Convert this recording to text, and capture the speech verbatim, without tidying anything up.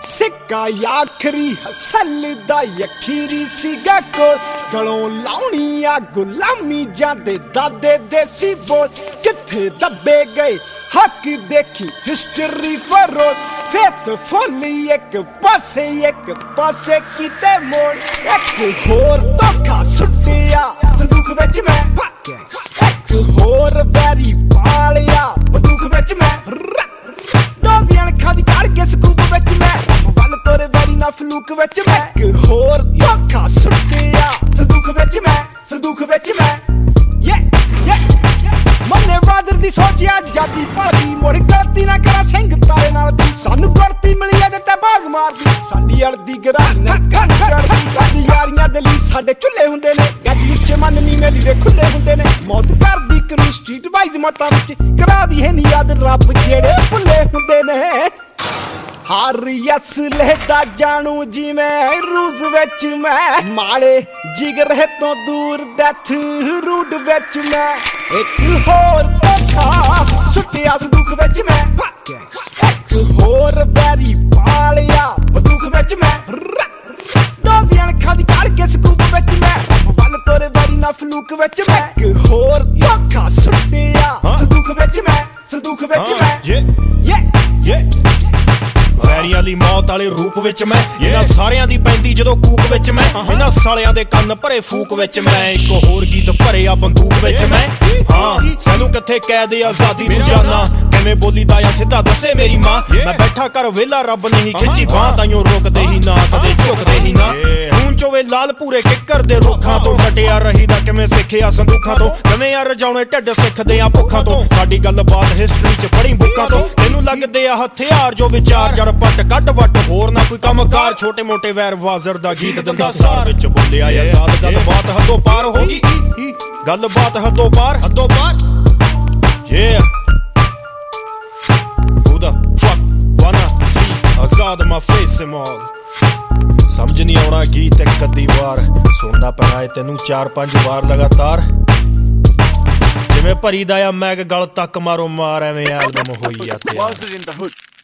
सिक्का आखरी हसल दा अखीरी सीगा कोल गलों लाउनिया गुलामी जांदे दादे देसी बोल किथे दबे गए हक देखी हिस्टरी फरोल फेत फुली एक पासे एक पासे कीते मोड़ एक होर धोखा सुटिया संदूक विच मैं एक होर बैरी पालिया बंदूक विच मैं डोजियां अखां दी काड़ के स्कूप विच मैं वल तोरे बैरी ना फलूक विच मैं एक होर धोखा सुटिया संदूक विच मैं संदूक विच मैं ये ये मन्ने वादर दी सोचिया जादी भादी मुड़ गलती ना करा सिंह तारे नाल दी सानू गलती मिली अजे ते भाग मारदी साडी अड़दी गराई ना कंन चढ़दी साडी यारियां दे लई साडे चुल्ले हुंदे ने गड्डी उच्चे मन नी मेरी दे खुले हुंदे ने मौत करदी करू स्ट्रीट वाइज मता विच करा दी है नी याद रब जेड़े भुल्ले हुंदे ने हार यस लेदा जानू जिवें रूज विच मैं माले जिगर है तो दूर डेथ रूड विच मैं एक होर धोखा सुटिया संदूक विच मैं एक होर बैरी पालिया बंदूक विच मैं डोजियां अखां दी काड़ के स्कूप विच मैं वल तोरे बैरी ना फलूक विच मैं एक होर धोखा सुटिया संदूक विच मैं संदूक विच मैं ये ये ਵੈਰੀਆਂ ਲਈ ਮੌਤ ਵਾਲੇ ਰੂਪ ਵਿੱਚ ਮੈਂ ਇਹਨਾਂ ਸਾਰਿਆਂ ਦੀ ਪੈਂਦੀ ਜਦੋਂ ਕੂਕ ਵਿੱਚ ਮੈਂ ਇਹਨਾਂ ਸਾਲਿਆਂ ਦੇ ਕੰਨ ਭਰੇ ਫੂਕ ਵਿੱਚ ਮੈਂ ਇੱਕ ਹੋਰ ਗੀਤ ਭਰੇ ਆ ਬੰਦੂਕ ਵਿੱਚ ਮੈਂ ਹਾਂ ਸਾਨੂੰ ਕਿੱਥੇ ਕੈਦ ਆਜ਼ਾਦੀ ਨੂੰ ਜਾਨਾ ਕਿਵੇਂ ਬੋਲੀਦਾ ਆ ਸਿੱਧਾ ਦੱਸੇ ਮੇਰੀ ਮਾਂ ਮੈਂ ਬੈਠਾ ਕਰ ਵੇਲਾ ਰੱਬ ਨਹੀਂ ਖਿੱਚੀ ਬਾਂਹ ਤਾਈਓ ਰੁਕਦੇ ਹੀ ਨਾ ਕਦੇ ਝੁਕਦੇ ਹੀ ਨਾ ਖੂਨ ਚੋਵੇ ਲਾਲ ਪੂਰੇ ਕਿੱਕਰ ਦੇ ਰੁੱਖਾਂ ਤੋਂ ਡਟਿਆ ਰਹੀਦਾ ਕਿਵੇਂ ਸਿੱਖਿਆ ਸੰਦੂਖਾਂ ਤੋਂ ਕਿਵੇਂ ਆ ਰਜਾਉਣੇ ਢਿੱਡ ਸਿੱਖਦੇ ਆ ਭੁੱਖਾਂ ਤੋਂ ਸਾਡੀ ਗੱਲਬਾਤ ਹਿਸਟਰੀ ਚ ਪੜ੍ਹੀ ਬੁੱਕਾਂ ਤੋਂ ਤੈਨੂੰ ਲੱਗਦੇ ਆ ਹਥਿਆਰ ਜੋ ਵਿਚਾਰ ਜੜ ਪੱਟ ਕੱਢ ਵੱਟ ਹੋਰ ਨਾ ਕੋਈ ਕੰਮਕਾਰ ਛੋਟੇ ਮੋਟੇ ਵੈਰ ਵਾਜ਼ਰ ਦਾ ਗੀਤ ਦਿੰਦਾ ਸਾਰ ਵਿੱਚ ਬੋਲਿਆ ਆਜ਼ਾਦ ਗੱਲਬਾਤ ਹੱਦੋਂ ਪਾਰ ਹੋ ਗਈ ਗੱਲਬਾਤ ਹੱਦੋਂ ਪਾਰ ਹੱਦੋਂ ਪਾਰ yeah who the fuck wanna see Azad my face and all ਸਮਝ ਨਹੀਂ ਆਉਣਾ ਗੀਤ ਇੱਕ ਅੱਧੀ ਵਾਰ ਸੁਣਨਾ ਪੈਣਾ ਏ ਤੈਨੂੰ ਚਾਰ ਪੰਜ ਵਾਰ ਲਗਾਤਾਰ ਜਿਵੇਂ ਭਰੀ ਦਾ ਆ ਮੈਗ ਗਲ ਤੱਕ ਮਾਰੋ ਮਾਰ ਐਵੇਂ ਐਲਬਮ ਹੋਈ ਆ ਤੇ